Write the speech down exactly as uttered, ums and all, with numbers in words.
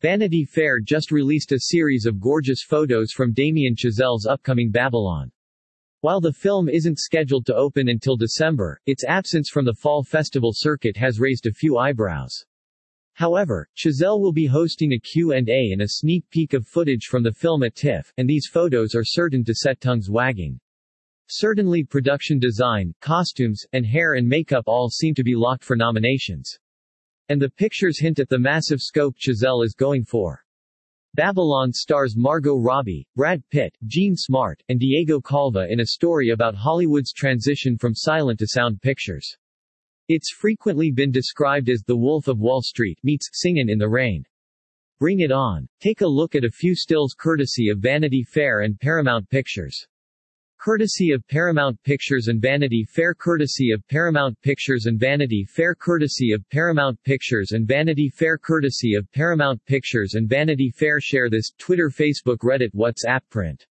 Vanity Fair just released a series of gorgeous photos from Damien Chazelle's upcoming Babylon. While the film isn't scheduled to open until December, its absence from the fall festival circuit has raised a few eyebrows. However, Chazelle will be hosting a Q and A and a sneak peek of footage from the film at TIFF, and these photos are certain to set tongues wagging. Certainly production design, costumes, and hair and makeup all seem to be locked for nominations. And the pictures hint at the massive scope Chazelle is going for. Babylon stars Margot Robbie, Brad Pitt, Jean Smart, and Diego Calva in a story about Hollywood's transition from silent to sound pictures. It's frequently been described as The Wolf of Wall Street meets Singin' in the Rain. Bring it on. Take a look at a few stills courtesy of Vanity Fair and Paramount Pictures. Courtesy of Paramount Pictures and Vanity Fair. Courtesy of Paramount Pictures and Vanity Fair. Courtesy of Paramount Pictures and Vanity Fair. Courtesy of Paramount Pictures and Vanity Fair. Share this, Twitter, Facebook, Reddit, WhatsApp, print.